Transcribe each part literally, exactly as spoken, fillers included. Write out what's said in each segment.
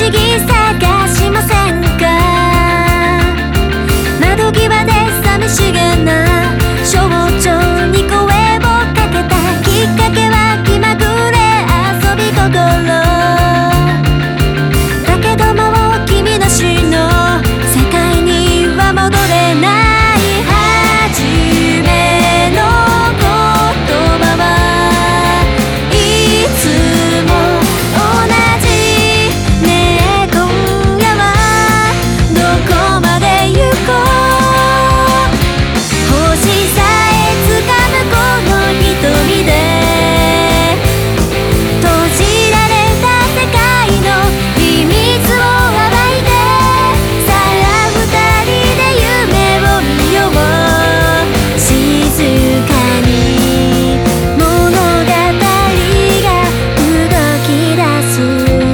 思議探しませんか？窓際で寂しげな象徴に声をかけた。きっかけは気まぐれ遊び心だけどもう君なしの世界には戻れない。初めの言葉はいつも同じ。ねえ今夜はどこまで行こう。星さえつかむこの瞳で閉じられた世界の秘密を暴いて、さあ二人で夢を見よう。静かに物語が動き出す。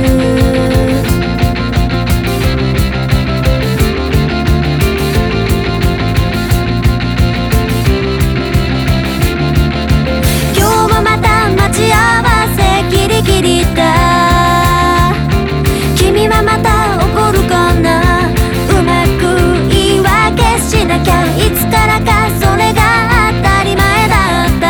今日もまた待ち合わせギリギリだ。君はまた怒るかな。うまく言い訳しなきゃ。いつからかそれが当たり前だった。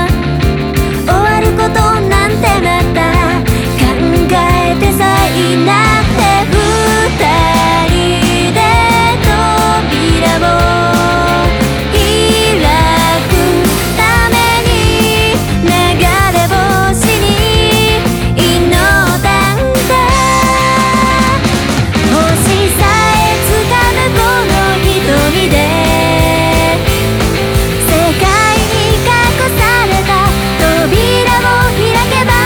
終わることなんてまた考えてさえいなくて、二人で扉を開くために流れ星に祈ったんだ。星さえつかむこの瞳で世界に隠された扉を開けば、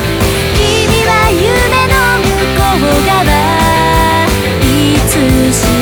君は夢の向こう側いつし